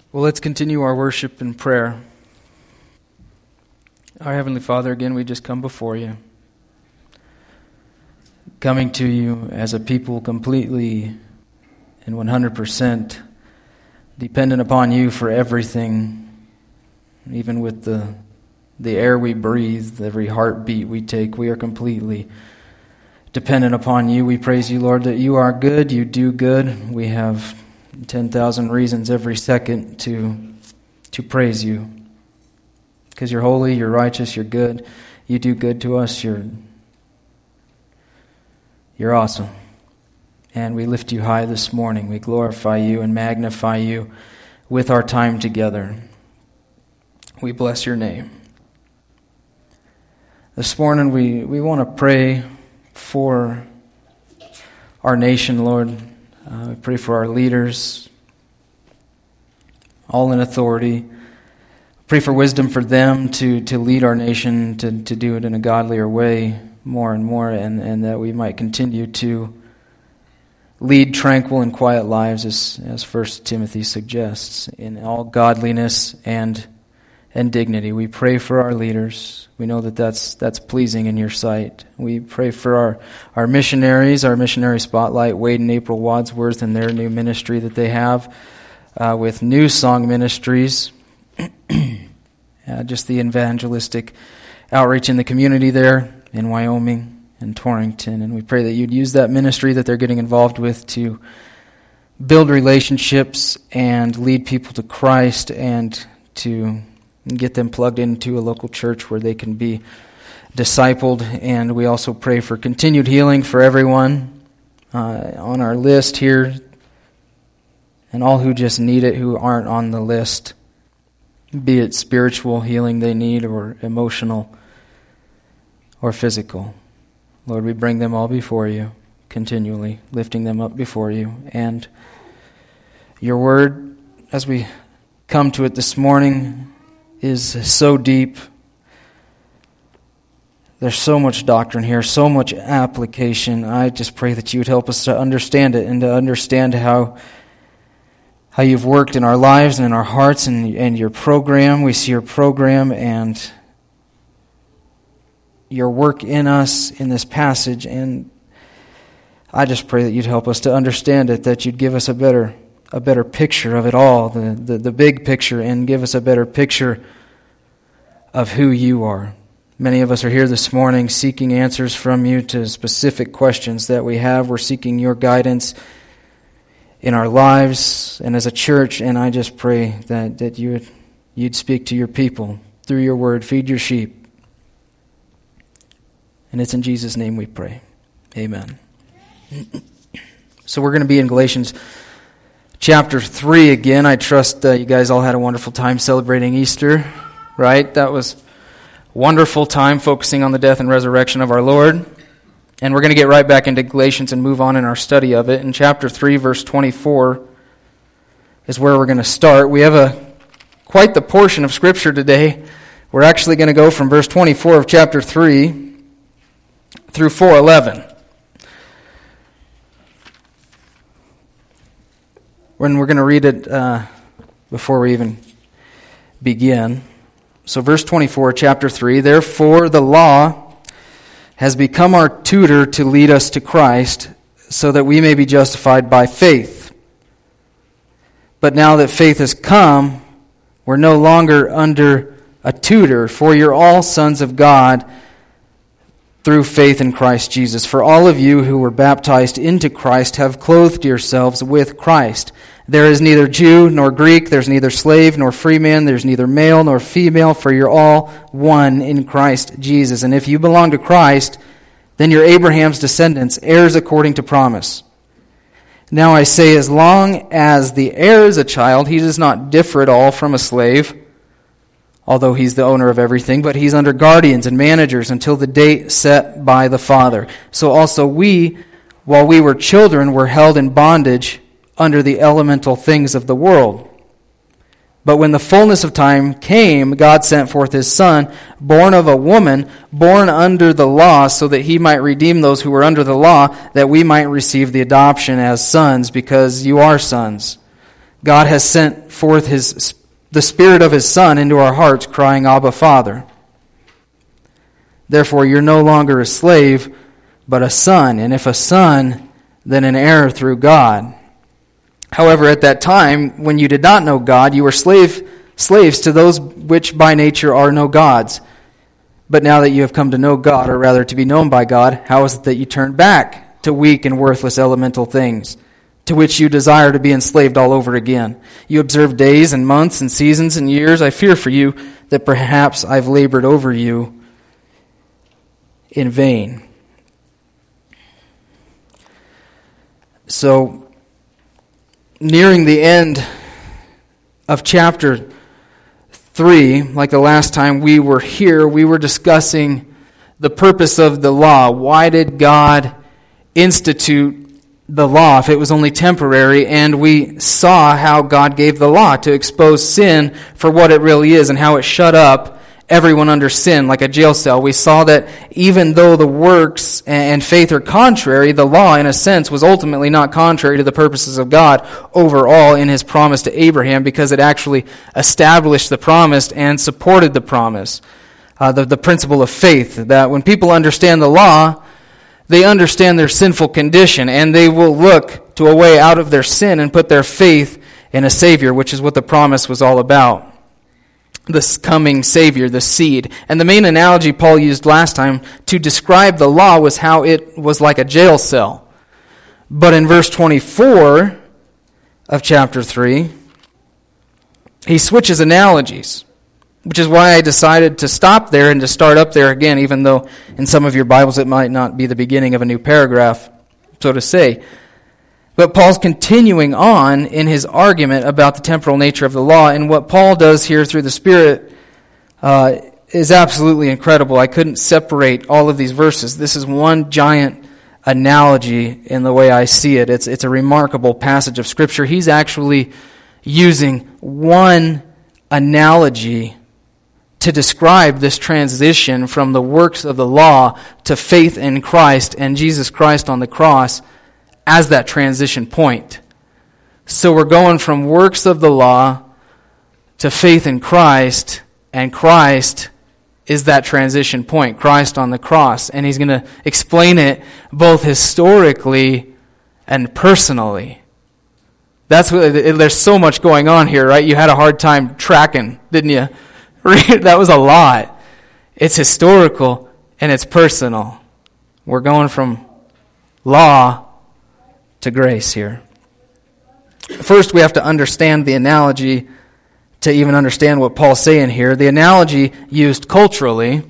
Well, let's continue our worship and prayer. Our Heavenly Father, again, we just come before you, coming to you as a people completely and 100% dependent upon you for everything, even with the air we breathe, every heartbeat we take. We are completely dependent upon you. We praise you, Lord, that you are good, you do good. We have 10,000 reasons every second to praise you. Because you're holy, you're righteous, you're good. You do good to us. You're awesome. And we lift you high this morning. We glorify you and magnify you with our time together. We bless your name. This morning we want to pray for our nation, Lord. We pray for our leaders, all in authority. Pray for wisdom for them to lead our nation, to do it in a godlier way more and more, and that we might continue to lead tranquil and quiet lives, as 1 Timothy suggests, in all godliness and dignity. We pray for our leaders. We know that that's pleasing in your sight. We pray for our missionaries, our missionary spotlight, Wade and April Wadsworth, and their new ministry that they have with New Song Ministries. Just the evangelistic outreach in the community there in Wyoming and Torrington. And we pray that you'd use that ministry that they're getting involved with to build relationships and lead people to Christ and to get them plugged into a local church where they can be discipled. And we also pray for continued healing for everyone on our list here and all who just need it, who aren't on the list, be it spiritual healing they need or emotional or physical. Lord, we bring them all before you continually, lifting them up before you. And your word, as we come to it this morning, is so deep. There's so much doctrine here, so much application. I just pray that you would help us to understand it and to understand how you've worked in our lives and in our hearts and your program. We see your program and your work in us in this passage, and I just pray that you'd help us to understand it, that you'd give us a better picture of it all, the big picture, and give us a better picture of who you are. Many of us are here this morning seeking answers from you to specific questions that we have. We're seeking your guidance in our lives and as a church, and I just pray that you'd speak to your people through your word, feed your sheep. And it's in Jesus' name we pray. Amen. So we're going to be in Galatians chapter 3 again. I trust you guys all had a wonderful time celebrating Easter, right? That was a wonderful time focusing on the death and resurrection of our Lord. And we're going to get right back into Galatians and move on in our study of it. In chapter 3, verse 24 is where we're going to start. We have quite the portion of Scripture today. We're actually going to go from verse 24 of chapter 3 through 4:11. When we're going to read it before we even begin. So verse 24, chapter 3, therefore the law has become our tutor to lead us to Christ, so that we may be justified by faith. But now that faith has come, we're no longer under a tutor, for you're all sons of God through faith in Christ Jesus. For all of you who were baptized into Christ have clothed yourselves with Christ. There is neither Jew nor Greek, there's neither slave nor free man, there's neither male nor female, for you're all one in Christ Jesus. And if you belong to Christ, then you're Abraham's descendants, heirs according to promise. Now I say, as long as the heir is a child, he does not differ at all from a slave, although he's the owner of everything, but he's under guardians and managers until the date set by the Father. So also we, while we were children, were held in bondage under the elemental things of the world. But when the fullness of time came, God sent forth His Son, born of a woman, born under the law, so that He might redeem those who were under the law, that we might receive the adoption as sons, because you are sons. God has sent forth the Spirit of His Son into our hearts, crying, Abba, Father. Therefore, you're no longer a slave, but a son, and if a son, then an heir through God. However, at that time, when you did not know God, you were slaves to those which by nature are no gods. But now that you have come to know God, or rather to be known by God, how is it that you turn back to weak and worthless elemental things, to which you desire to be enslaved all over again? You observe days and months and seasons and years. I fear for you that perhaps I've labored over you in vain. So, nearing the end of chapter 3, like the last time we were here, we were discussing the purpose of the law. Why did God institute the law if it was only temporary? And we saw how God gave the law to expose sin for what it really is and how it shut up everyone under sin like a jail cell. We saw that even though the works and faith are contrary, the law, in a sense, was ultimately not contrary to the purposes of God overall in His promise to Abraham, because it actually established the promise and supported the promise. The principle of faith, that when people understand the law, they understand their sinful condition, and they will look to a way out of their sin and put their faith in a Savior, which is what the promise was all about. This coming Savior, the seed. And the main analogy Paul used last time to describe the law was how it was like a jail cell. But in verse 24 of chapter 3, he switches analogies, which is why I decided to stop there and to start up there again, even though in some of your Bibles it might not be the beginning of a new paragraph, so to say. But Paul's continuing on in his argument about the temporal nature of the law, and what Paul does here through the Spirit is absolutely incredible. I couldn't separate all of these verses. This is one giant analogy in the way I see it. It's a remarkable passage of Scripture. He's actually using one analogy to describe this transition from the works of the law to faith in Christ and Jesus Christ on the cross as that transition point. So we're going from works of the law to faith in Christ, and Christ is that transition point, Christ on the cross. And he's going to explain it both historically and personally. There's so much going on here, right? You had a hard time tracking, didn't you? That was a lot. It's historical and it's personal. We're going from law to grace here. First, we have to understand the analogy to even understand what Paul's saying here. The analogy used culturally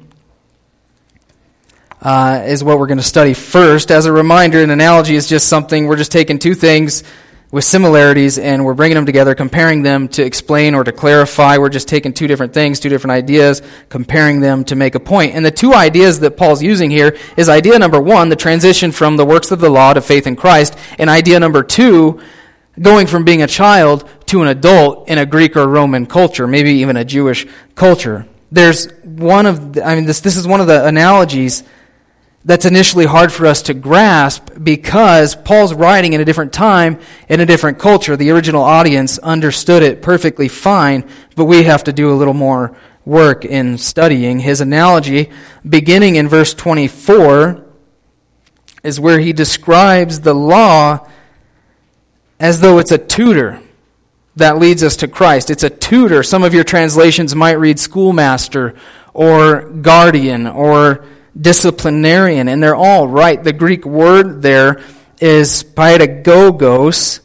is what we're going to study first. As a reminder, an analogy is just something, we're just taking two things with similarities and we're bringing them together, comparing them to explain or to clarify. We're just taking two different things, two different ideas, comparing them to make a point. And the two ideas that Paul's using here is idea number one, the transition from the works of the law to faith in Christ, and idea number two, going from being a child to an adult in a Greek or Roman culture, maybe even a Jewish culture. This is one of the analogies that's initially hard for us to grasp because Paul's writing in a different time, in a different culture. The original audience understood it perfectly fine, but we have to do a little more work in studying. His analogy, beginning in verse 24, is where he describes the law as though it's a tutor that leads us to Christ. It's a tutor. Some of your translations might read schoolmaster or guardian or disciplinarian, and they're all right. The Greek word there is pedagogos.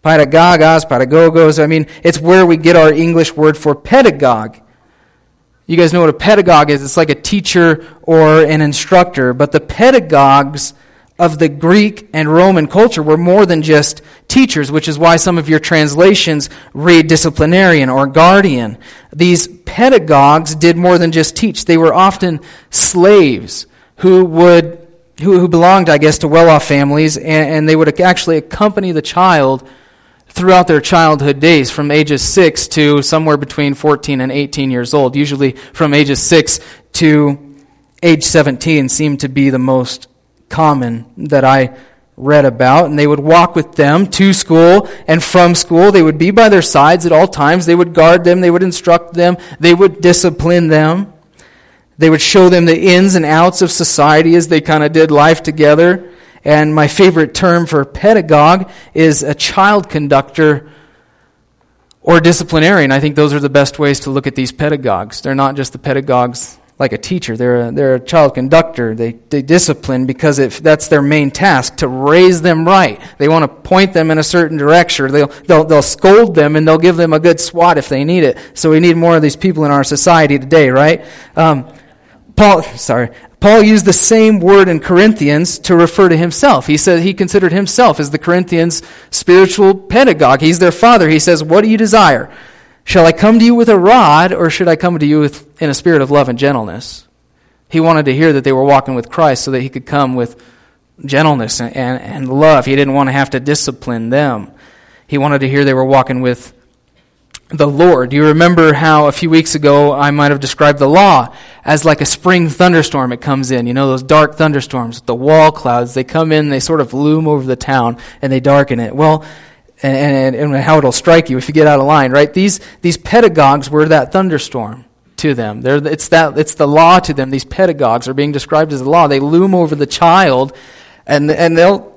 I mean, it's where we get our English word for pedagogue. You guys know what a pedagogue is. It's like a teacher or an instructor. But the pedagogues of the Greek and Roman culture were more than just teachers, which is why some of your translations read disciplinarian or guardian. These pedagogues did more than just teach. They were often slaves who belonged, I guess, to well-off families, and they would actually accompany the child throughout their childhood days from ages 6 to somewhere between 14 and 18 years old. Usually from ages 6 to age 17 seemed to be the most common that I read about, and they would walk with them to school and from school. They would be by their sides at all times. They would guard them. They would instruct them. They would discipline them. They would show them the ins and outs of society as they kind of did life together. And my favorite term for pedagogue is a child conductor or disciplinarian. I think those are the best ways to look at these pedagogues. They're not just the pedagogues like a teacher. They're a child conductor. They discipline because that's their main task, to raise them right. They want to point them in a certain direction. They'll scold them, and they'll give them a good swat if they need it. So we need more of these people in our society today, right? Paul used the same word in Corinthians to refer to himself. He said he considered himself as the Corinthians' spiritual pedagogue. He's their father. He says, "What do you desire? Shall I come to you with a rod, or should I come to you in a spirit of love and gentleness?" He wanted to hear that they were walking with Christ so that he could come with gentleness and love. He didn't want to have to discipline them. He wanted to hear they were walking with the Lord. Do you remember how a few weeks ago I might have described the law as like a spring thunderstorm? It comes in, those dark thunderstorms with the wall clouds. They come in, they sort of loom over the town, and they darken it. Well, and how it'll strike you if you get out of line, right? These pedagogues were that thunderstorm to them. It's the law to them. These pedagogues are being described as the law. They loom over the child, and they'll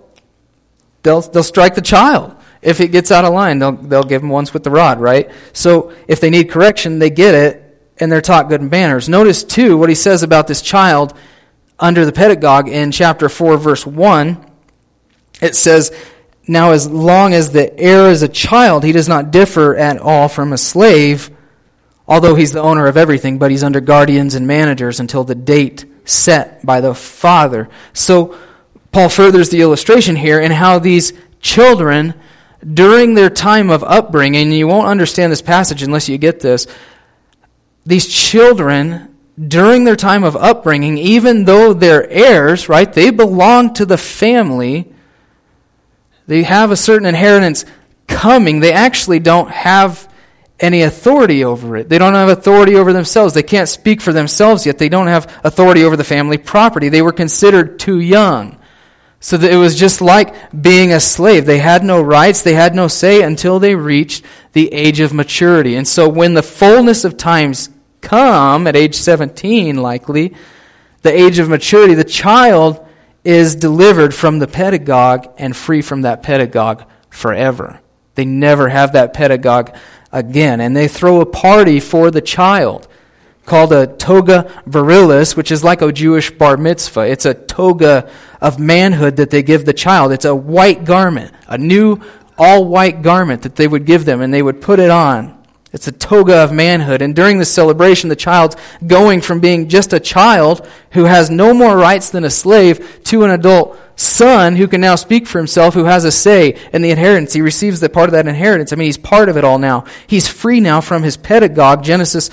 strike the child. If it gets out of line, they'll give them once with the rod, right? So if they need correction, they get it, and they're taught good manners. Notice, too, what he says about this child under the pedagogue in chapter 4, verse 1. It says, "Now as long as the heir is a child, he does not differ at all from a slave, although he's the owner of everything, but he's under guardians and managers until the date set by the father." So Paul furthers the illustration here in how these children, during their time of upbringing, and you won't understand this passage unless you get this, these children, during their time of upbringing, even though they're heirs, right, they belong to the family, they have a certain inheritance coming, they actually don't have any authority over it. They don't have authority over themselves. They can't speak for themselves yet. They don't have authority over the family property. They were considered too young. So that it was just like being a slave. They had no rights, they had no say until they reached the age of maturity. And so when the fullness of times come, at age 17 likely, the age of maturity, the child is delivered from the pedagogue and free from that pedagogue forever. They never have that pedagogue again. And they throw a party for the child called a toga virilis, which is like a Jewish bar mitzvah. It's a toga of manhood that they give the child. It's a white garment, a new all-white garment that they would give them, and they would put it on. It's a toga of manhood. And during this celebration, the child's going from being just a child who has no more rights than a slave to an adult son who can now speak for himself, who has a say in the inheritance. He receives the part of that inheritance. I mean, he's part of it all now. He's free now from his pedagogue. Galatians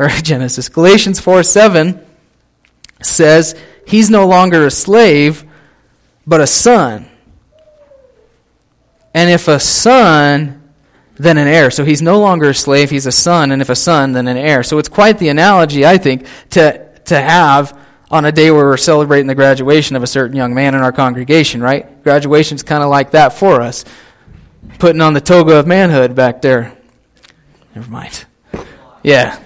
4:7 says he's no longer a slave, but a son. And if a son, then an heir. So he's no longer a slave, he's a son, and if a son, then an heir. So it's quite the analogy, I think, to have on a day where we're celebrating the graduation of a certain young man in our congregation, right? Graduation's kind of like that for us. Putting on the toga of manhood back there. Never mind. Yeah.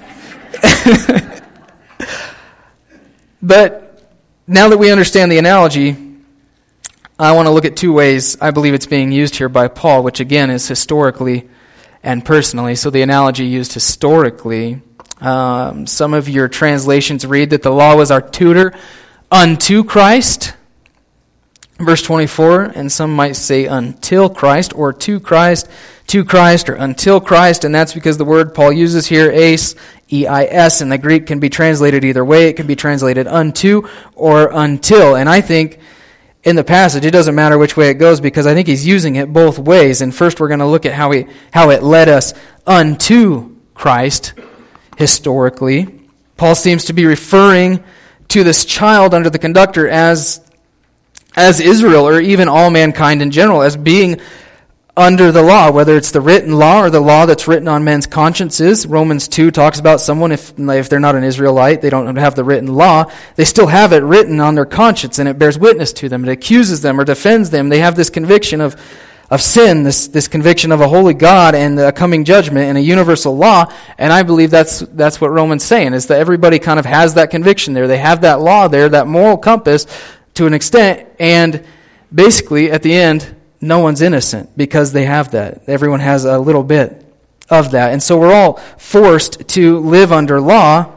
But now that we understand the analogy, I want to look at two ways I believe it's being used here by Paul, which again is historically and personally. So the analogy used historically, some of your translations read that the law was our tutor unto Christ, verse 24, and some might say until Christ, or to Christ, or until Christ, and that's because the word Paul uses here, eis, E-I-S, in the Greek can be translated either way. It can be translated unto or until, and I think in the passage, it doesn't matter which way it goes because I think he's using it both ways. And first we're going to look at how it led us unto Christ historically. Paul seems to be referring to this child under the conductor as Israel, or even all mankind in general, as being under the law, whether it's the written law or the law that's written on men's consciences. Romans 2 talks about someone, if they're not an Israelite, they don't have the written law, they still have it written on their conscience, and it bears witness to them. It accuses them or defends them. They have this conviction of sin, this conviction of a holy God and a coming judgment and a universal law. And I believe that's what Romans saying, is that everybody kind of has that conviction there. They have that law there, that moral compass to an extent, and basically at the end, no one's innocent because they have that. Everyone has a little bit of that. And so we're all forced to live under law,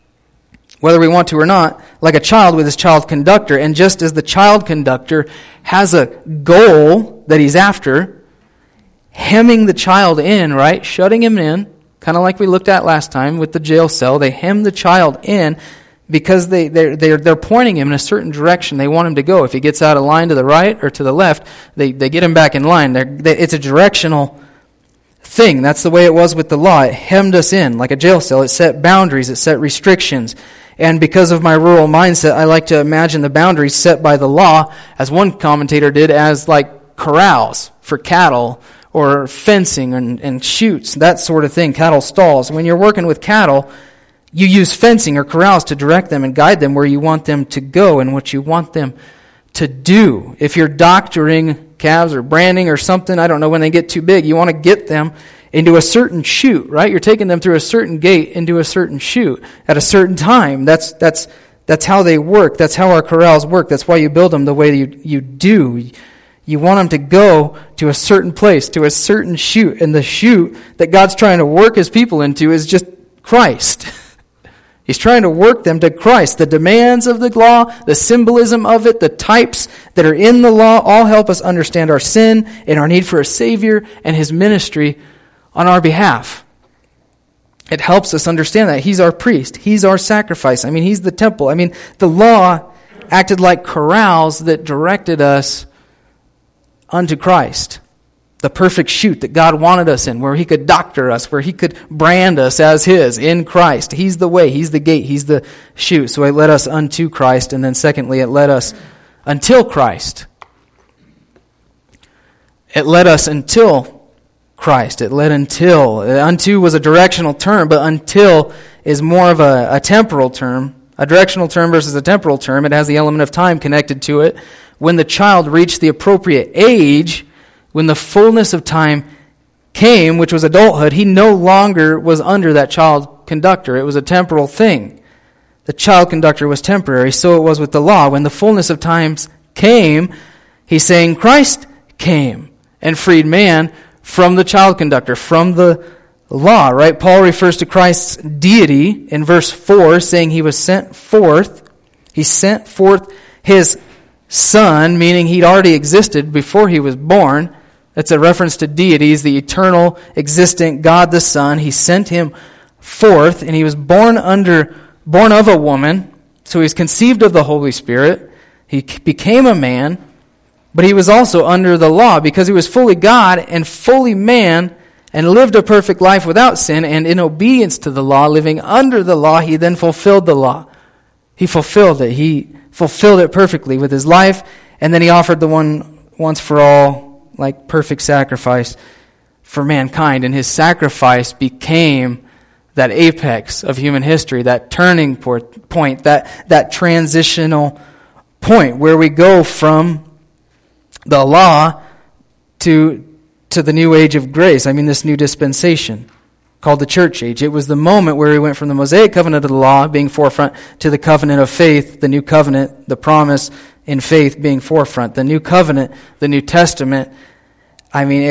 whether we want to or not, like a child with his child conductor. And just as the child conductor has a goal that he's after, hemming the child in, right? Shutting him in, kind of like we looked at last time with the jail cell. They hem the child in because they're pointing him in a certain direction they want him to go. If he gets out of line to the right or to the left, they get him back in line. It's a directional thing. That's the way it was with the law. It hemmed us in like a jail cell. It set boundaries. It set restrictions. And because of my rural mindset, I like to imagine the boundaries set by the law, as one commentator did, as like corrals for cattle or fencing and chutes, that sort of thing, cattle stalls. When you're working with cattle, you use fencing or corrals to direct them and guide them where you want them to go and what you want them to do. If you're doctoring calves or branding or something, I don't know, when they get too big, you want to get them into a certain chute, right? You're taking them through a certain gate into a certain chute at a certain time. That's how they work. That's how our corrals work. That's why you build them the way you do. You want them to go to a certain place, to a certain chute. And the chute that God's trying to work his people into is just Christ. He's trying to work them to Christ. The demands of the law, the symbolism of it, the types that are in the law all help us understand our sin and our need for a Savior and his ministry on our behalf. It helps us understand that he's our priest. He's our sacrifice. I mean, he's the temple. I mean, the law acted like corrals that directed us unto Christ. The perfect chute that God wanted us in, where he could doctor us, where he could brand us as his in Christ. He's the way, he's the gate, he's the chute. So it led us unto Christ, and then secondly, it led us until Christ. It led us until Christ. It led until. Unto was a directional term, but until is more of a temporal term. A directional term versus a temporal term. It has the element of time connected to it. When the child reached the appropriate age, when the fullness of time came, which was adulthood, he no longer was under that child conductor. It was a temporal thing. The child conductor was temporary, so it was with the law. When the fullness of times came, he's saying Christ came and freed man from the child conductor, from the law, right? Paul refers to Christ's deity in verse 4, saying he was sent forth. He sent forth his Son, meaning he'd already existed before he was born. That's a reference to deity. He's the eternal, existent God the Son. He sent him forth, and he was born of a woman. So he was conceived of the Holy Spirit. He became a man, but he was also under the law because he was fully God and fully man and lived a perfect life without sin, and in obedience to the law, living under the law, he then fulfilled the law. He fulfilled it. He fulfilled it perfectly with his life, and then he offered the one once for all, like perfect sacrifice for mankind, and his sacrifice became that apex of human history, that turning point, that transitional point where we go from the law to the new age of grace. I mean, this new dispensation called the church age. It was the moment where we went from the Mosaic covenant of the law being forefront to the covenant of faith, the new covenant, the promise in faith being forefront. The new covenant, the New Testament, I mean,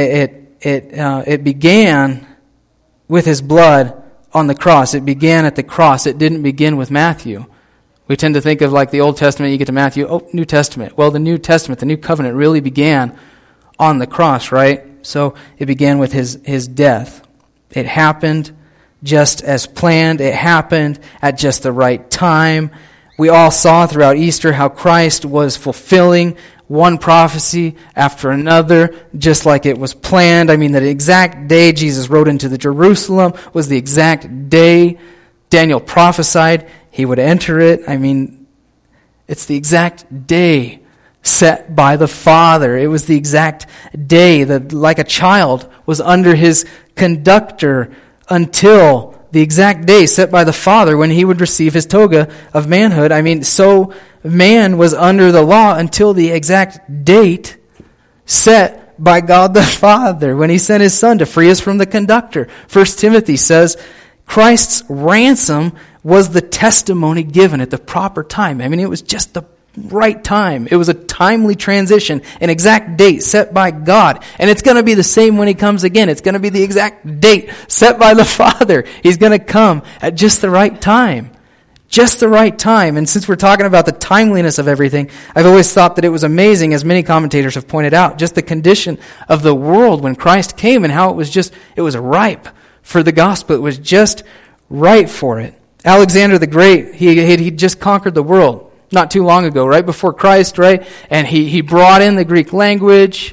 it began with his blood on the cross. It began at the cross. It didn't begin with Matthew. We tend to think of like the Old Testament, you get to Matthew, New Testament. Well, the New Testament, the new covenant really began on the cross, right? So it began with his death. It happened just as planned. It happened at just the right time. We all saw throughout Easter how Christ was fulfilling one prophecy after another, just like it was planned. I mean, the exact day Jesus rode into the Jerusalem was the exact day Daniel prophesied he would enter it. I mean, it's the exact day set by the Father. It was the exact day that, like a child, was under his conductor until the exact day set by the Father when he would receive his toga of manhood. I mean, so man was under the law until the exact date set by God the Father when he sent his Son to free us from the conductor. 1 Timothy says, Christ's ransom was the testimony given at the proper time. I mean, it was just the right time. It was a timely transition, an exact date set by God. And it's going to be the same when he comes again. It's going to be the exact date set by the Father. He's going to come at just the right time. Just the right time. And since we're talking about the timeliness of everything, I've always thought that it was amazing, as many commentators have pointed out, just the condition of the world when Christ came and how it was ripe for the gospel. It was just right for it. Alexander the Great, he just conquered the world not too long ago, right before Christ, right? And he brought in the Greek language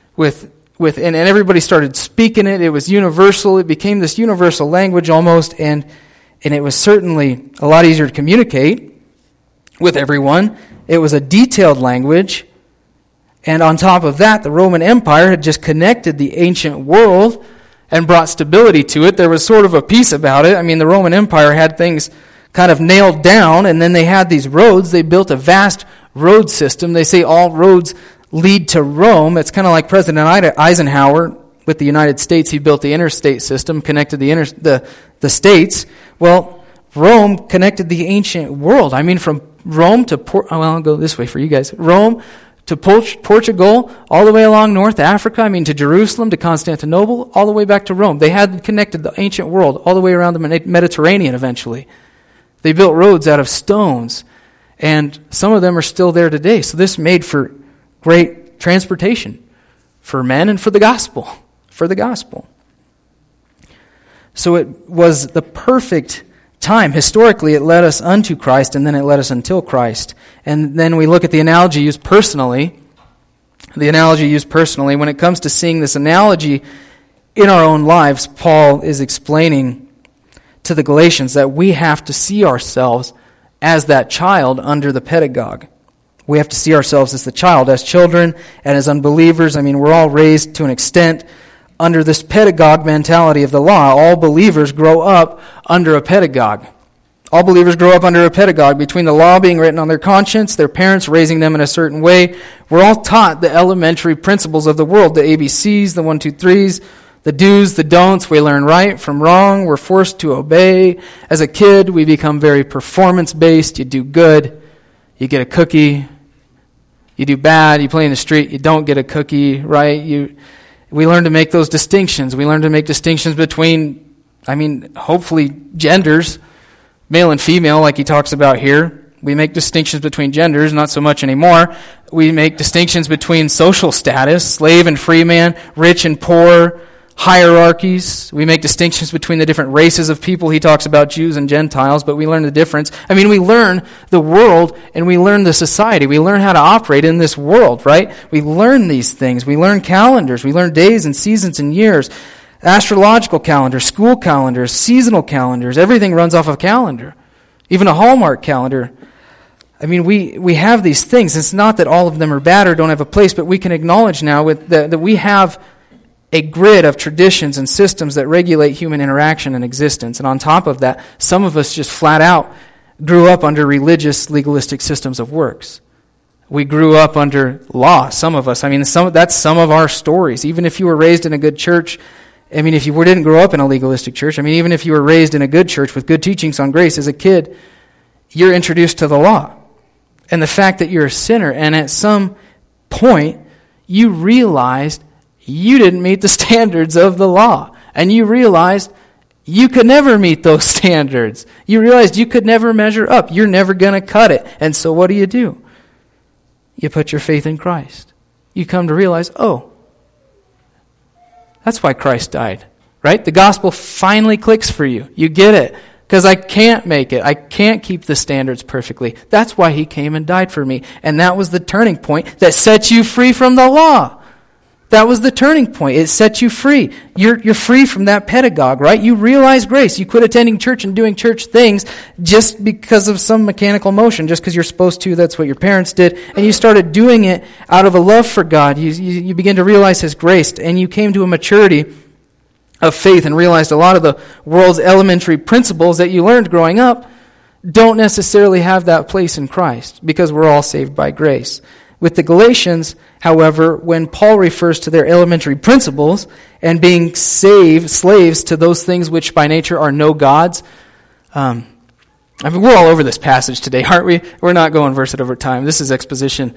and everybody started speaking it. It was universal. It became this universal language almost, and it was certainly a lot easier to communicate with everyone. It was a detailed language. And on top of that, the Roman Empire had just connected the ancient world and brought stability to it. There was sort of a peace about it. I mean, the Roman Empire had things kind of nailed down, and then they had these roads. They built a vast road system. They say all roads lead to Rome. It's kind of like President Eisenhower with the United States. He built the interstate system, connected the states. Well, Rome connected the ancient world. I mean, from Rome to I'll go this way for you guys. Rome to Portugal, all the way along North Africa, to Jerusalem, to Constantinople, all the way back to Rome. They had connected the ancient world all the way around the Mediterranean eventually. They built roads out of stones, and some of them are still there today. So this made for great transportation for men and for the gospel. So it was the perfect time. Historically, it led us unto Christ, and then it led us until Christ. And then we look at the analogy used personally. When it comes to seeing this analogy in our own lives, Paul is explaining to the Galatians that we have to see ourselves as that child under the pedagogue. We have to see ourselves as the child, as children and as unbelievers. We're all raised to an extent under this pedagogue mentality of the law. All believers grow up under a pedagogue. All believers grow up under a pedagogue, between the law being written on their conscience, their parents raising them in a certain way. We're all taught the elementary principles of the world, the ABCs, the 1, 2, 3s, the do's, the don'ts. We learn right from wrong. We're forced to obey. As a kid, we become very performance-based. You do good, you get a cookie. You do bad, you play in the street, you don't get a cookie, right? We learn to make those distinctions. We learn to make distinctions between, hopefully genders, male and female, like he talks about here. We make distinctions between genders, not so much anymore. We make distinctions between social status, slave and free man, rich and poor, hierarchies. We make distinctions between the different races of people. He talks about Jews and Gentiles, but we learn the difference. We learn the world and we learn the society. We learn how to operate in this world, right? We learn these things. We learn calendars. We learn days and seasons and years. Astrological calendars, school calendars, seasonal calendars. Everything runs off of calendar. Even a Hallmark calendar. We have these things. It's not that all of them are bad or don't have a place, but we can acknowledge now that we have a grid of traditions and systems that regulate human interaction and existence. And on top of that, some of us just flat out grew up under religious, legalistic systems of works. We grew up under law, some of us. That's some of our stories. Even if you were raised in a good church, if you didn't grow up in a legalistic church, even if you were raised in a good church with good teachings on grace as a kid, you're introduced to the law. And the fact that you're a sinner, and at some point, you realized you didn't meet the standards of the law. And you realized you could never meet those standards. You realized you could never measure up. You're never going to cut it. And so what do? You put your faith in Christ. You come to realize, that's why Christ died, right? The gospel finally clicks for you. You get it. Because I can't make it. I can't keep the standards perfectly. That's why he came and died for me. And that was the turning point that set you free from the law. That was the turning point. It set you free. You're free from that pedagogue, right? You realize grace. You quit attending church and doing church things just because of some mechanical motion, just because you're supposed to. That's what your parents did. And you started doing it out of a love for God. You begin to realize His grace, and you came to a maturity of faith and realized a lot of the world's elementary principles that you learned growing up don't necessarily have that place in Christ, because we're all saved by grace. With the Galatians, however, when Paul refers to their elementary principles and being slaves to those things which by nature are no gods, we're all over this passage today, aren't we? We're not going verse at over time. This is exposition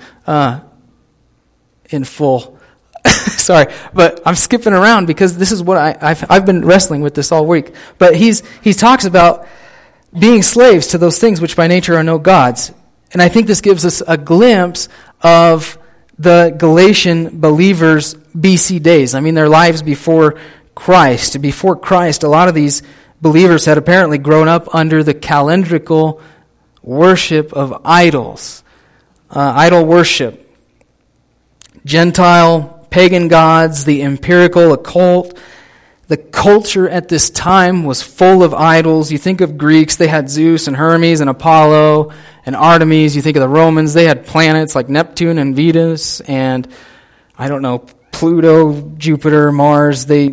in full. Sorry, but I'm skipping around because this is what I've been wrestling with this all week. But he talks about being slaves to those things which by nature are no gods. And I think this gives us a glimpse of the Galatian believers' BC days. I mean, their lives before Christ. Before Christ, a lot of these believers had apparently grown up under the calendrical worship of idols. Idol worship. Gentile, pagan gods, the empirical, occult. The culture at this time was full of idols. You think of Greeks, they had Zeus and Hermes and Apollo and Artemis. You think of the Romans, they had planets like Neptune and Venus and, I don't know, Pluto, Jupiter, Mars. A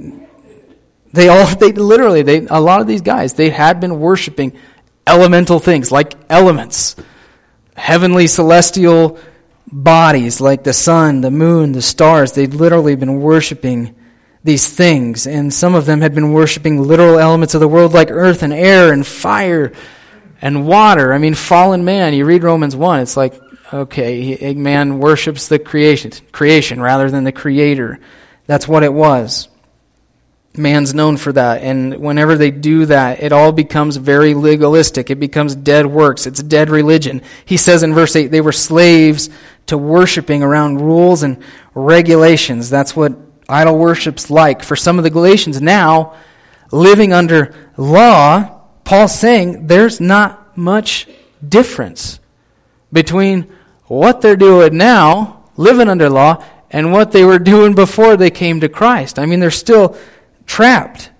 lot of these guys, they had been worshiping elemental things like elements, heavenly celestial bodies like the sun, the moon, the stars. They'd literally been worshiping these things, and some of them had been worshiping literal elements of the world like earth and air and fire and water. I mean, fallen man, you read Romans 1, it's like, okay, man worships the creation rather than the creator. That's what it was. Man's known for that, and whenever they do that, it all becomes very legalistic. It becomes dead works. It's dead religion. He says in verse 8, they were slaves to worshiping around rules and regulations. That's what idol worship's like. For some of the Galatians now, living under law, Paul's saying there's not much difference between what they're doing now, living under law, and what they were doing before they came to Christ. I mean, they're still trapped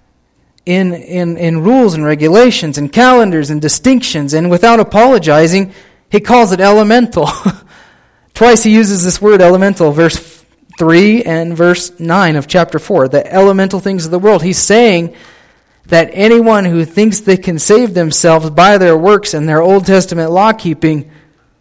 in rules and regulations and calendars and distinctions, and without apologizing, he calls it elemental. Twice he uses this word elemental, verse 3 and verse 9 of chapter 4, the elemental things of the world. He's saying that anyone who thinks they can save themselves by their works and their Old Testament law keeping,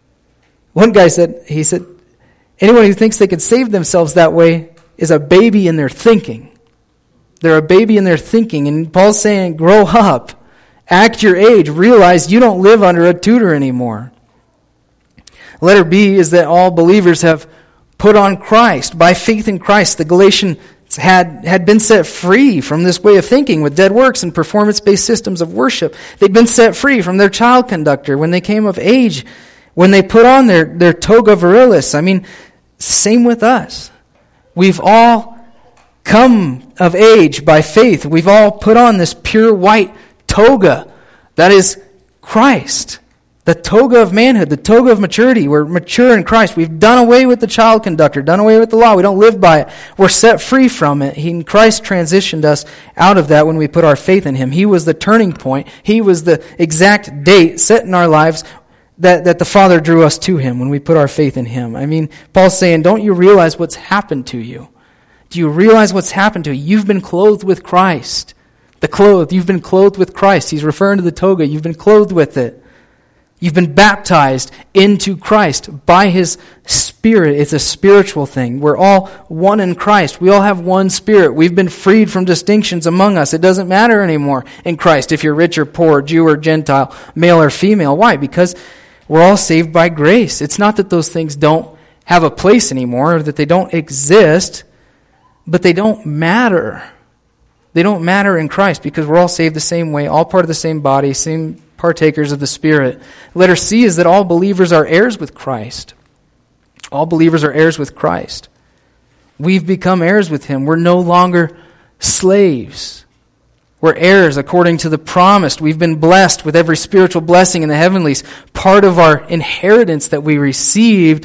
one guy said, anyone who thinks they can save themselves that way is a baby in their thinking. They're a baby in their thinking. And Paul's saying, grow up, act your age, realize you don't live under a tutor anymore. Letter B is that all believers have put on Christ. By faith in Christ, the Galatians had been set free from this way of thinking with dead works and performance-based systems of worship. They'd been set free from their child conductor when they came of age, when they put on their toga virilis. I mean, same with us. We've all come of age by faith. We've all put on this pure white toga. That is Christ. The toga of manhood, the toga of maturity. We're mature in Christ. We've done away with the child conductor, done away with the law. We don't live by it. We're set free from it. Christ transitioned us out of that when we put our faith in Him. He was the turning point. He was the exact date set in our lives that the Father drew us to Him when we put our faith in Him. I mean, Paul's saying, don't you realize what's happened to you? Do you realize what's happened to you? You've been clothed with Christ. You've been clothed with Christ. He's referring to the toga. You've been clothed with it. You've been baptized into Christ by His Spirit. It's a spiritual thing. We're all one in Christ. We all have one Spirit. We've been freed from distinctions among us. It doesn't matter anymore in Christ if you're rich or poor, Jew or Gentile, male or female. Why? Because we're all saved by grace. It's not that those things don't have a place anymore or that they don't exist, but they don't matter. They don't matter in Christ because we're all saved the same way, all part of the same body, same partakers of the Spirit. Letter C is that all believers are heirs with Christ. All believers are heirs with Christ. We've become heirs with Him. We're no longer slaves. We're heirs according to the promised. We've been blessed with every spiritual blessing in the heavenlies. Part of our inheritance that we received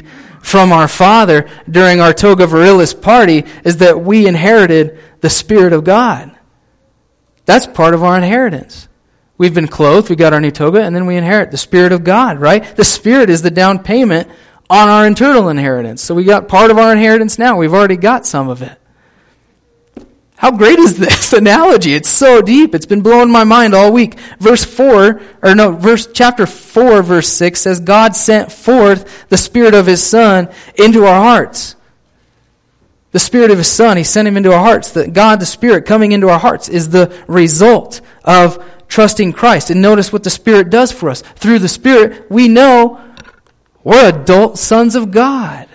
from our Father during our Toga Virilis party is that we inherited the Spirit of God. That's part of our inheritance. We've been clothed, we got our new toga, and then we inherit the Spirit of God, right? The Spirit is the down payment on our eternal inheritance. So we got part of our inheritance now. We've already got some of it. How great is this analogy? It's so deep. It's been blowing my mind all week. Chapter 4, verse 6 says, God sent forth the Spirit of His Son into our hearts. The Spirit of His Son, He sent Him into our hearts. God, the Spirit, coming into our hearts is the result of trusting Christ. And notice what the Spirit does for us. Through the Spirit, we know we're adult sons of God.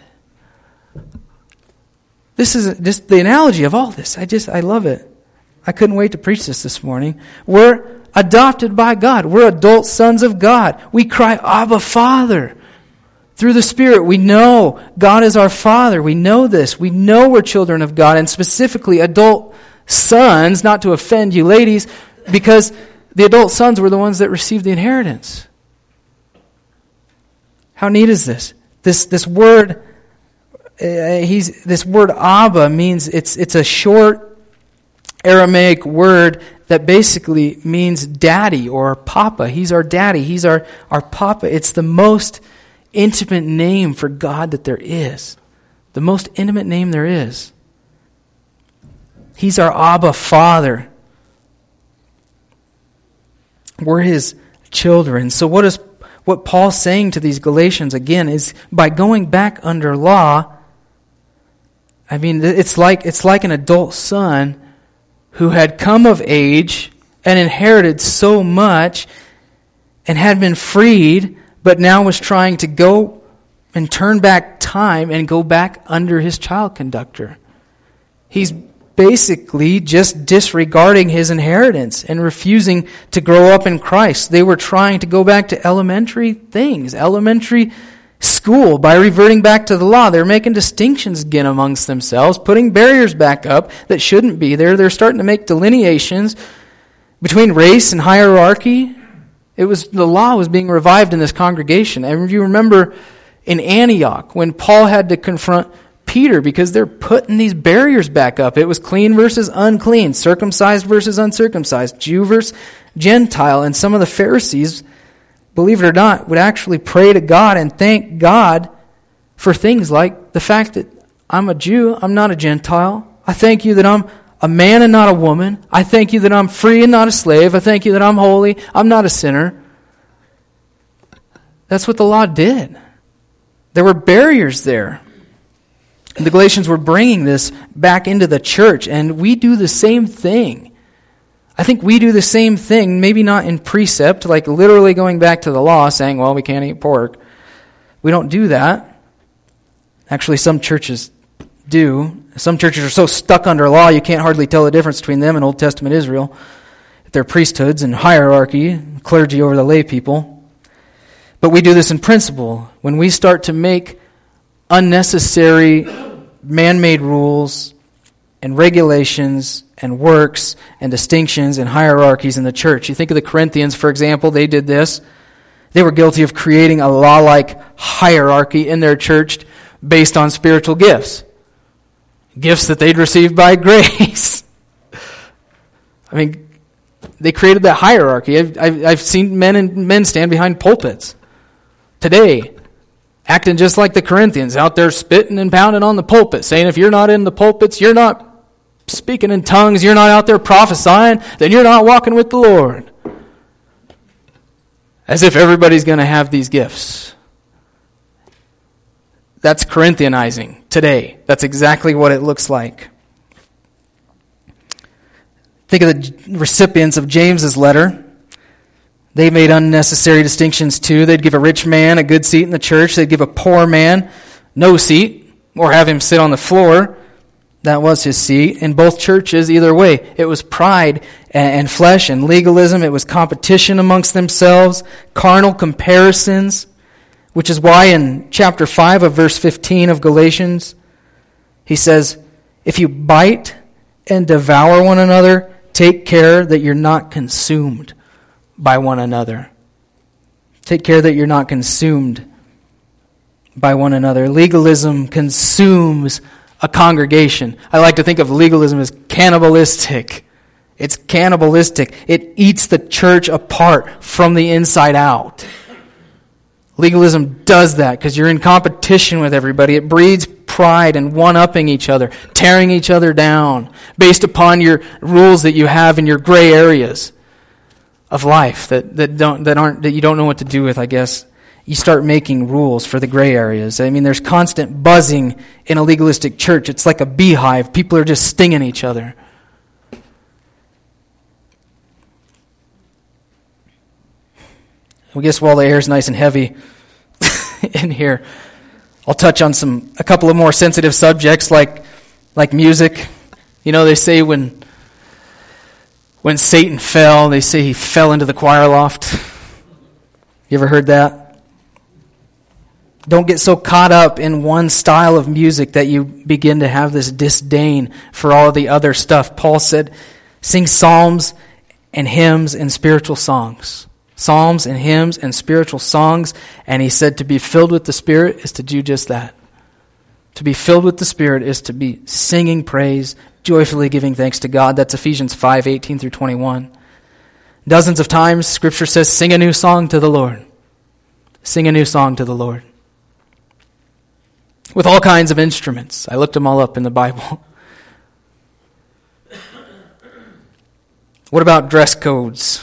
This is just the analogy of all this. I love it. I couldn't wait to preach this morning. We're adopted by God. We're adult sons of God. We cry, Abba, Father. Through the Spirit, we know God is our Father. We know this. We know we're children of God, and specifically adult sons, not to offend you ladies, because the adult sons were the ones that received the inheritance. How neat is this? This word, this word Abba means it's a short Aramaic word that basically means daddy or papa. He's our daddy. He's our papa. It's the most intimate name for God that there is. The most intimate name there is. He's our Abba Father. We're His children. So what Paul's saying to these Galatians again is, by going back under law, I mean, it's like an adult son who had come of age and inherited so much and had been freed, but now was trying to go and turn back time and go back under his child conductor. He's basically just disregarding his inheritance and refusing to grow up in Christ. They were trying to go back to elementary things, elementary school, by reverting back to the law. They're making distinctions again amongst themselves, putting barriers back up that shouldn't be there. They're starting to make delineations between race and hierarchy. The law was being revived in this congregation. And you remember in Antioch when Paul had to confront Peter because they're putting these barriers back up. It was clean versus unclean, circumcised versus uncircumcised, Jew versus Gentile. And some of the Pharisees, believe it or not, would actually pray to God and thank God for things like the fact that I'm a Jew, I'm not a Gentile. I thank you that I'm a man and not a woman. I thank you that I'm free and not a slave. I thank you that I'm holy. I'm not a sinner. That's what the law did. There were barriers there. And the Galatians were bringing this back into the church, and we do the same thing. I think we do the same thing, maybe not in precept, like literally going back to the law, saying, well, we can't eat pork. We don't do that. Actually, some churches do. Some churches are so stuck under law, you can't hardly tell the difference between them and Old Testament Israel. Their priesthoods and hierarchy, clergy over the lay people. But we do this in principle. When we start to make unnecessary man-made rules and regulations and works and distinctions and hierarchies in the church. You think of the Corinthians, for example, they did this. They were guilty of creating a law-like hierarchy in their church based on spiritual gifts. Gifts that they'd received by grace. I mean, they created that hierarchy. I've seen men stand behind pulpits today, acting just like the Corinthians, out there spitting and pounding on the pulpit, saying if you're not in the pulpits, you're not speaking in tongues, you're not out there prophesying, then you're not walking with the Lord. As if everybody's going to have these gifts. That's Corinthianizing today. That's exactly what it looks like. Think of the recipients of James's letter. They made unnecessary distinctions too. They'd give a rich man a good seat in the church. They'd give a poor man no seat, or have him sit on the floor. That was his seat. In both churches, either way, it was pride and flesh and legalism. It was competition amongst themselves, carnal comparisons, which is why in chapter 5 of verse 15 of Galatians, he says, if you bite and devour one another, take care that you're not consumed by one another. Take care that you're not consumed by one another. Legalism consumes a congregation. I like to think of legalism as cannibalistic. It's cannibalistic. It eats the church apart from the inside out. Legalism does that because you're in competition with everybody. It breeds pride and one-upping each other, tearing each other down based upon your rules that you have in your gray areas of life that you don't know what to do with, I guess. You start making rules for the gray areas. I mean, there's constant buzzing in a legalistic church. It's like a beehive. People are just stinging each other. I guess while the air is nice and heavy in here, I'll touch on a couple of more sensitive subjects like music. You know, they say when Satan fell, they say he fell into the choir loft. You ever heard that? Don't get so caught up in one style of music that you begin to have this disdain for all of the other stuff. Paul said, sing psalms and hymns and spiritual songs. Psalms and hymns and spiritual songs. And he said to be filled with the Spirit is to do just that. To be filled with the Spirit is to be singing praise, joyfully giving thanks to God. That's Ephesians 5:18 through 21. Dozens of times Scripture says, sing a new song to the Lord. Sing a new song to the Lord. With all kinds of instruments. I looked them all up in the Bible. What about dress codes?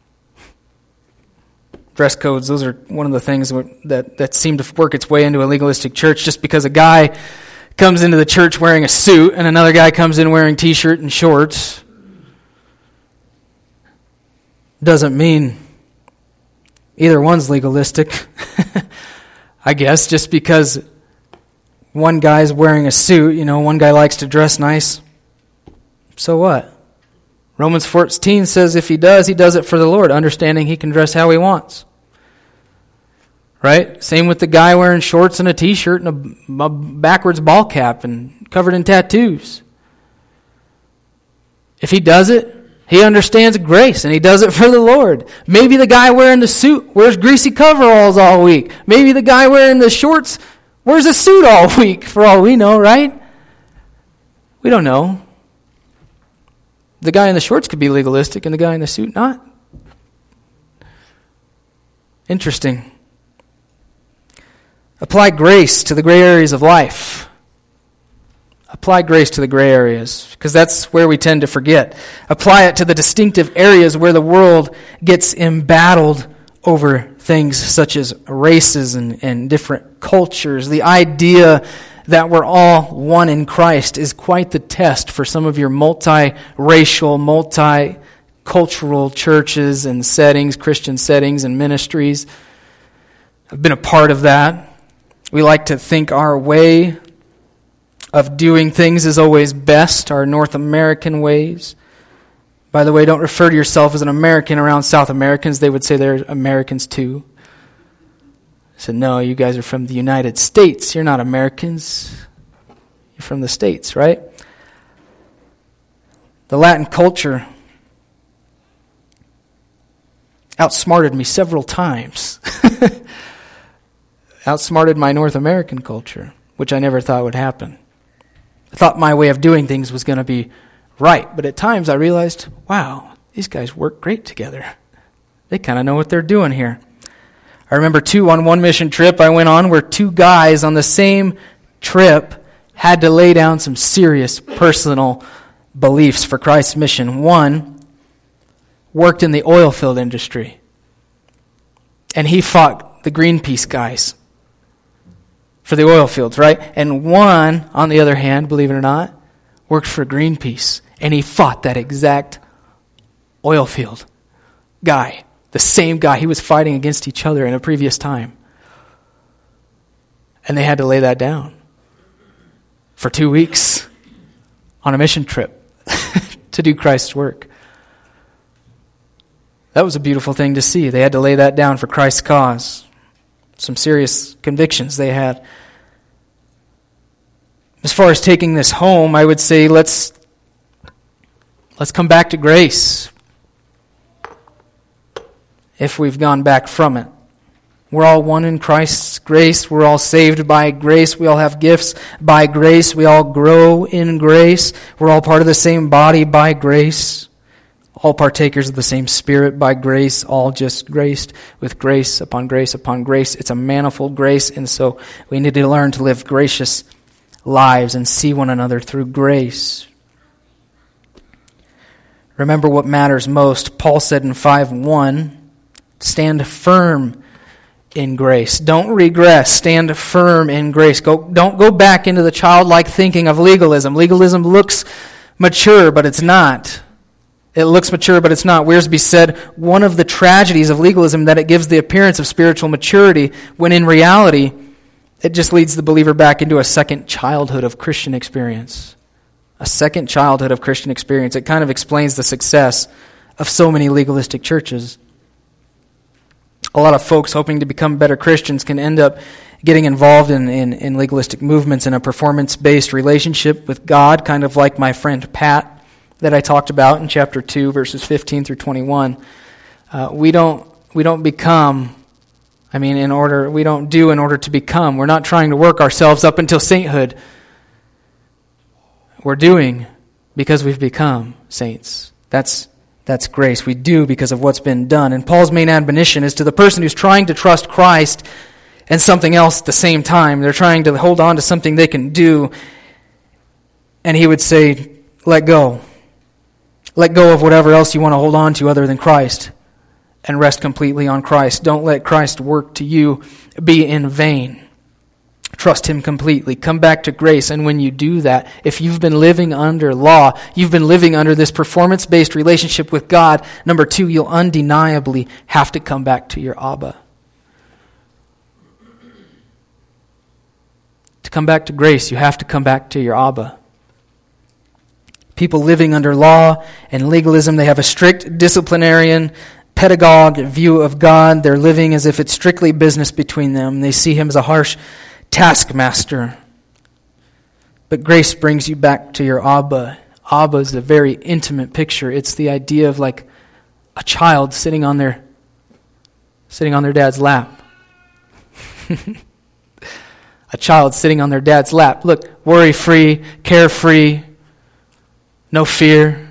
Dress codes, those are one of the things that seem to work its way into a legalistic church. Just because a guy comes into the church wearing a suit and another guy comes in wearing t-shirt and shorts doesn't mean either one's legalistic. I guess just because one guy's wearing a suit, one guy likes to dress nice, so what? Romans 14 says if he does it for the Lord, understanding he can dress how he wants. Right? Same with the guy wearing shorts and a t-shirt and a backwards ball cap and covered in tattoos. If he does it, he understands grace and he does it for the Lord. Maybe the guy wearing the suit wears greasy coveralls all week. Maybe the guy wearing the shorts wears a suit all week, for all we know, right? We don't know. The guy in the shorts could be legalistic and the guy in the suit not. Interesting. Apply grace to the gray areas of life. Apply grace to the gray areas, because that's where we tend to forget. Apply it to the distinctive areas where the world gets embattled over things such as races and different cultures. The idea that we're all one in Christ is quite the test for some of your multi-racial, multi-cultural churches and settings, Christian settings and ministries. I've been a part of that. We like to think our way of doing things is always best, our North American ways. By the way, don't refer to yourself as an American around South Americans. They would say they're Americans too. I said, no, you guys are from the United States. You're not Americans. You're from the States, right? The Latin culture outsmarted me several times. Outsmarted my North American culture, which I never thought would happen. I thought my way of doing things was going to be right. But at times I realized, wow, these guys work great together. They kind of know what they're doing here. I remember on one mission trip I went on where two guys on the same trip had to lay down some serious personal beliefs for Christ's mission. One worked in the oil field industry, and he fought the Greenpeace guys for the oil fields, right? And one, on the other hand, believe it or not, worked for Greenpeace, and he fought that exact oil field guy. The same guy. He was fighting against each other in a previous time. And they had to lay that down for 2 weeks on a mission trip to do Christ's work. That was a beautiful thing to see. They had to lay that down for Christ's cause. Some serious convictions they had. As far as taking this home, I would say let's come back to grace if we've gone back from it. We're all one in Christ's grace. We're all saved by grace. We all have gifts by grace. We all grow in grace. We're all part of the same body by grace. All partakers of the same Spirit by grace. All just graced with grace upon grace upon grace. It's a manifold grace, and so we need to learn to live gracious lives and see one another through grace. Remember what matters most. Paul said in 5:1, stand firm in grace. Don't regress. Stand firm in grace. Don't go back into the childlike thinking of legalism. Legalism looks mature, but it's not. It looks mature, but it's not. Wiersbe said, one of the tragedies of legalism that it gives the appearance of spiritual maturity, when in reality, it just leads the believer back into a second childhood of Christian experience. A second childhood of Christian experience. It kind of explains the success of so many legalistic churches. A lot of folks hoping to become better Christians can end up getting involved in legalistic movements in a performance-based relationship with God, kind of like my friend Pat that I talked about in chapter 2, verses 15 through 21. We don't become, in order to become. We're not trying to work ourselves up until sainthood. We're doing because we've become saints. That's grace. We do because of what's been done. And Paul's main admonition is to the person who's trying to trust Christ and something else at the same time. They're trying to hold on to something they can do. And he would say, let go. Let go of whatever else you want to hold on to other than Christ and rest completely on Christ. Don't let Christ's work to you be in vain. Trust Him completely. Come back to grace. And when you do that, if you've been living under law, you've been living under this performance-based relationship with God, number 2, you'll undeniably have to come back to your Abba. To come back to grace, you have to come back to your Abba. People living under law and legalism, they have a strict disciplinarian, pedagogue view of God. They're living as if it's strictly business between them. They see Him as a harsh taskmaster. But grace brings you back to your Abba. Abba is a very intimate picture. It's the idea of like a child sitting on their dad's lap. A child sitting on their dad's lap. Look, worry-free, carefree, no fear.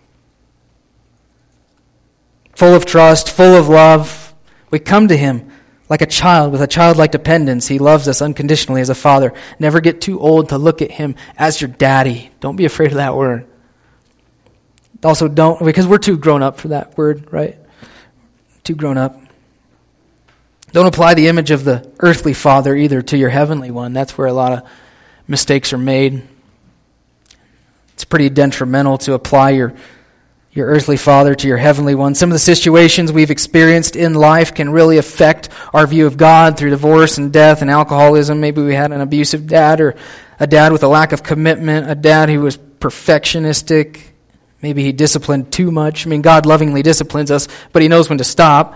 Full of trust, full of love. We come to Him like a child with a childlike dependence. He loves us unconditionally as a father. Never get too old to look at Him as your daddy. Don't be afraid of that word. Also don't, because we're too grown up for that word, right? Too grown up. Don't apply the image of the earthly father either to your heavenly one. That's where a lot of mistakes are made. It's pretty detrimental to apply your earthly father to your heavenly one. Some of the situations we've experienced in life can really affect our view of God through divorce and death and alcoholism. Maybe we had an abusive dad, or a dad with a lack of commitment, a dad who was perfectionistic. Maybe he disciplined too much. God lovingly disciplines us, but He knows when to stop.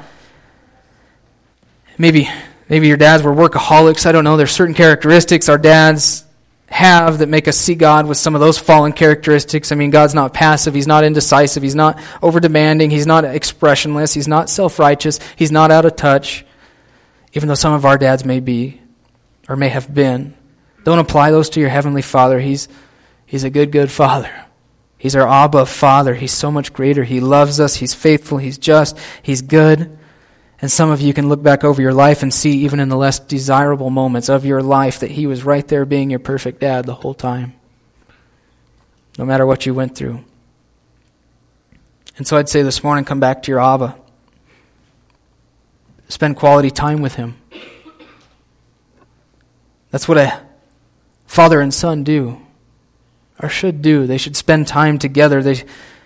Maybe your dads were workaholics. I don't know. There's certain characteristics our dads have that make us see God with some of those fallen characteristics. God's not passive. He's not indecisive. He's not over-demanding. He's not expressionless. He's not self-righteous. He's not out of touch, even though some of our dads may be or may have been. Don't apply those to your heavenly Father. He's a good Father. He's our Abba Father. He's so much greater. He loves us. He's faithful. He's just. He's good. And some of you can look back over your life and see, even in the less desirable moments of your life, that He was right there being your perfect dad the whole time, no matter what you went through. And so I'd say this morning, come back to your Abba. Spend quality time with Him. That's what a father and son do, or should do. They should spend time together. They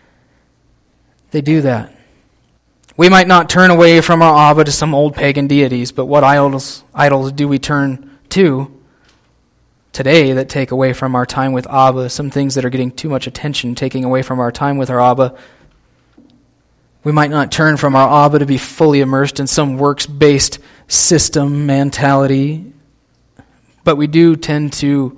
do that. We might not turn away from our Abba to some old pagan deities, but what idols do we turn to today that take away from our time with Abba? Some things that are getting too much attention, taking away from our time with our Abba. We might not turn from our Abba to be fully immersed in some works-based system mentality, but we do tend to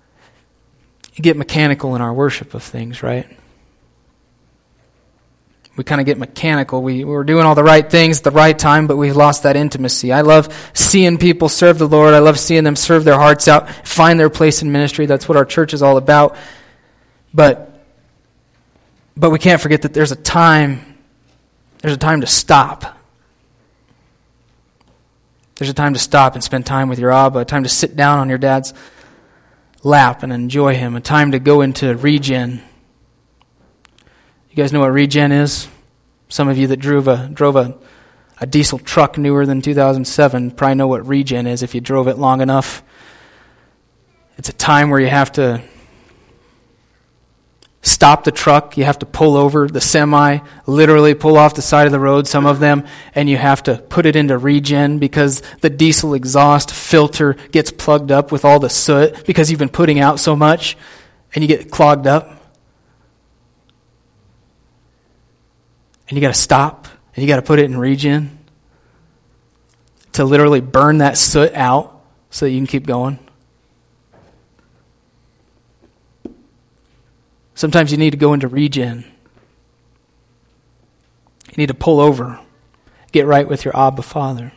get mechanical in our worship of things, right? we kind of get mechanical. We're doing all the right things at the right time, but we've lost that intimacy. I love seeing people serve the Lord. I love seeing them serve their hearts out, find their place in ministry. That's what our church is all about. But we can't forget that there's a time to stop. There's a time to stop and spend time with your Abba, a time to sit down on your dad's lap and enjoy him, a time to go into regen. You guys know what regen is? Some of you that drove a diesel truck newer than 2007 probably know what regen is if you drove it long enough. It's a time where you have to stop the truck, you have to pull over the semi, literally pull off the side of the road, some of them, and you have to put it into regen because the diesel exhaust filter gets plugged up with all the soot because you've been putting out so much and you get clogged up. And you got to stop and you got to put it in regen to literally burn that soot out so that you can keep going. Sometimes you need to go into regen. You need to pull over, get right with your Abba Father.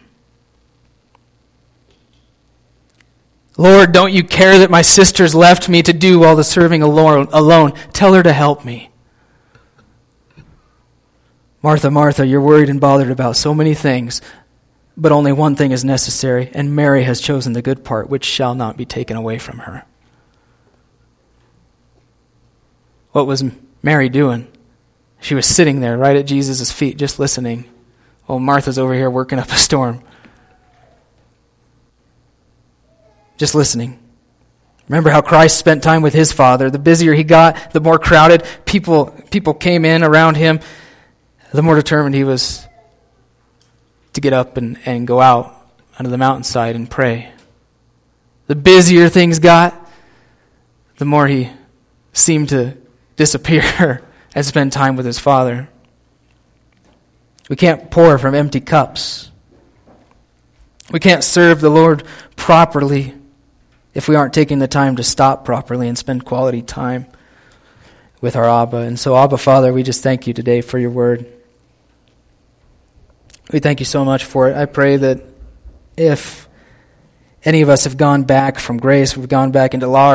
Lord, don't you care that my sister's left me to do all the serving alone? Tell her to help me. Martha, Martha, you're worried and bothered about so many things, but only one thing is necessary, and Mary has chosen the good part, which shall not be taken away from her. What was Mary doing? She was sitting there right at Jesus' feet, just listening, while Martha's over here working up a storm. Just listening. Remember how Christ spent time with his Father. The busier he got, the more crowded people came in around him, the more determined he was to get up and go out onto the mountainside and pray. The busier things got, the more he seemed to disappear and spend time with his Father. We can't pour from empty cups. We can't serve the Lord properly if we aren't taking the time to stop properly and spend quality time with our Abba. And so, Abba Father, we just thank you today for your word. We thank you so much for it. I pray that if any of us have gone back from grace, we've gone back into law,